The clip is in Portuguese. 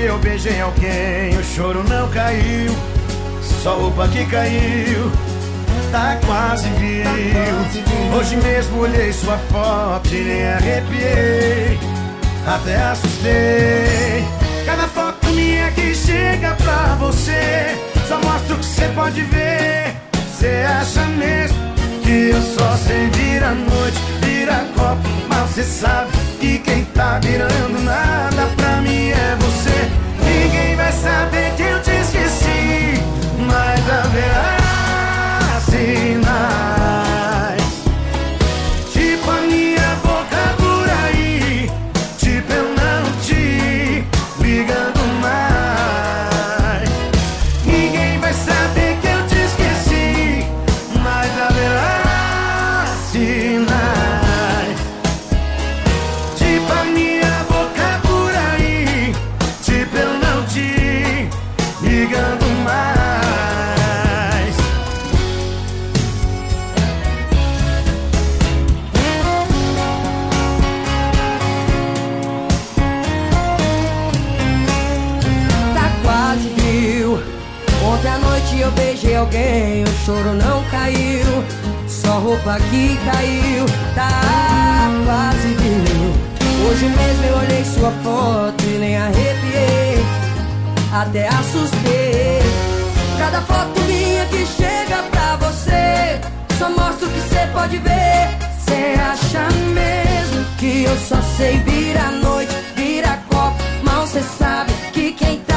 eu beijei alguém, o choro não caiu, só roupa que caiu, tá quase viu. Hoje mesmo olhei sua foto e nem arrepiei, até assustei. Cada foto minha que chega pra você só mostra o que você pode ver. Cê acha mesmo que eu só sei virar noite, virar copo, mas cê sabe que quem tá virando nada pra mim é você. Ninguém vai saber que eu te esqueci, mas haverá sinais, tipo a minha boca por aí, tipo eu não te ligando mais. Ninguém vai saber que eu te esqueci, mas haverá sinais, tipo a minha boca por aí, tipo eu não te ligando mais. Ontem à noite eu beijei alguém, o choro não caiu, só roupa que caiu, tá quase viu. Hoje mesmo eu olhei sua foto e nem arrepiei, até assustei. Cada foto minha que chega pra você só mostra o que cê pode ver. Cê acha mesmo que eu só sei virar noite, virar copo, mal cê sabe que quem tá